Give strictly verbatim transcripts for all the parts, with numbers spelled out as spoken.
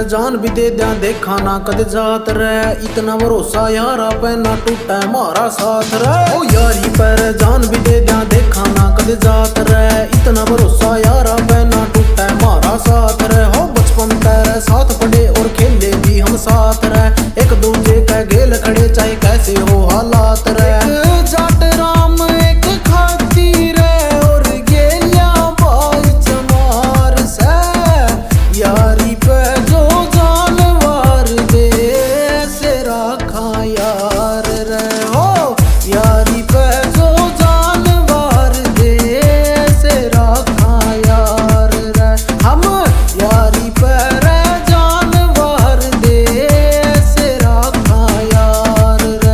जान भी दे दिया देखा ना कद जात रे। इतना भरोसा यारा पे ना टूटा मारा साथ रे। ओ यारी पर जान भी दे दिया देखा ना कद जात रे। इतना भरोसा यारा पे ना टूटा मारा साथ रे। हो बचपन तेरे साथ पढ़े और खेले भी हम साथ रे। एक दूजे का गेल खड़े चाहे कैसे हो हालात रे। जाट राम एक खाती रे और गेलिया भाई चमार से। यारी पे जो जानवर दे से राखा यार रे। हो यारी पे जो जानवर दे से राखा यार रे। हम यारी पे रे जानवर दे से राखा यार रे।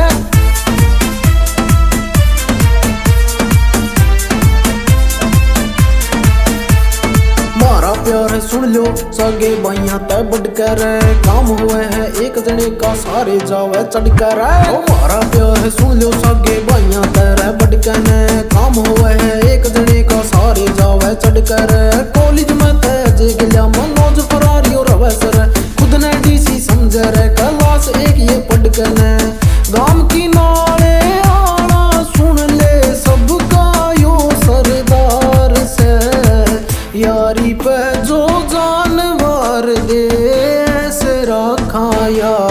मारा प्यार है सुन लो सगे भाइया तय बढ़ कर। काम हुए है एक जने का सारे जावे चढ़ कर। ओ मारा प्यार है सुन लो सगे भाइया तय बढ़ कर। काम हुए है एक जने का सारे जावे चढ़ कर। कॉलेज में तय जे गया मनोज फरारी और अवसर। खुद ने डीसी समझ रे क्लास एक ये पढ़ कर। गांव की नाले आना सुन ले सबका यो सरदार से। यारी पे जो जानवर दे से रखा यार।